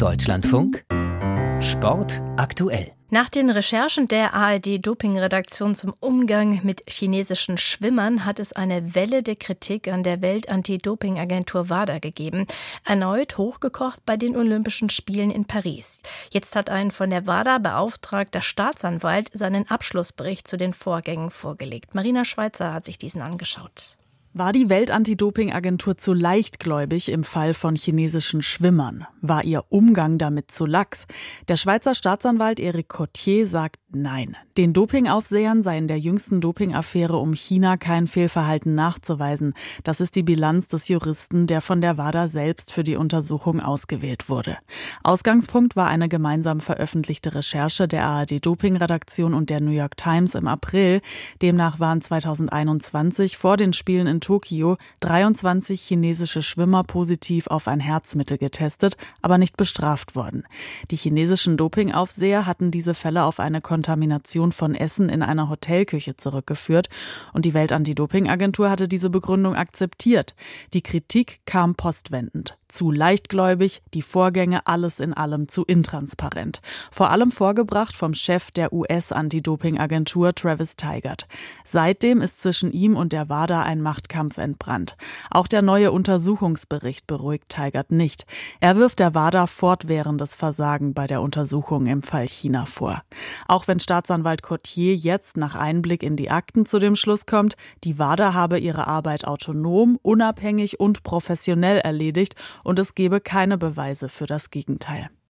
Deutschlandfunk Sport aktuell. Nach den Recherchen der ARD-Doping-Redaktion zum Umgang mit chinesischen Schwimmern hat es eine Welle der Kritik an der Welt-Anti-Doping-Agentur WADA gegeben. Erneut hochgekocht bei den Olympischen Spielen in Paris. Jetzt hat ein von der WADA beauftragter Staatsanwalt seinen Abschlussbericht zu den Vorgängen vorgelegt. Marina Schweizer hat sich diesen angeschaut. War die Welt-Anti-Doping-Agentur zu leichtgläubig im Fall von chinesischen Schwimmern? War ihr Umgang damit zu lax? Der Schweizer Staatsanwalt Eric Cottier sagt nein. Den Dopingaufsehern sei in der jüngsten Dopingaffäre um China kein Fehlverhalten nachzuweisen. Das ist die Bilanz des Juristen, der von der WADA selbst für die Untersuchung ausgewählt wurde. Ausgangspunkt war eine gemeinsam veröffentlichte Recherche der ARD-Doping-Redaktion und der New York Times im April. Demnach waren 2021 vor den Spielen in Tokio 23 chinesische Schwimmer positiv auf ein Herzmittel getestet, aber nicht bestraft worden. Die chinesischen Dopingaufseher hatten diese Fälle auf eine Kontamination von Essen in einer Hotelküche zurückgeführt und die Welt-Anti-Doping-Agentur hatte diese Begründung akzeptiert. Die Kritik kam postwendend. Zu leichtgläubig, die Vorgänge alles in allem zu intransparent. Vor allem vorgebracht vom Chef der US-Anti-Doping-Agentur Travis Tygart. Seitdem ist zwischen ihm und der WADA ein Machtkampf entbrannt. Auch der neue Untersuchungsbericht beruhigt Tygart nicht. Er wirft der WADA fortwährendes Versagen bei der Untersuchung im Fall China vor. Auch wenn Staatsanwalt Cottier jetzt nach Einblick in die Akten zu dem Schluss kommt, die WADA habe ihre Arbeit autonom, unabhängig und professionell erledigt und es gebe keine Beweise für das Gegenteil.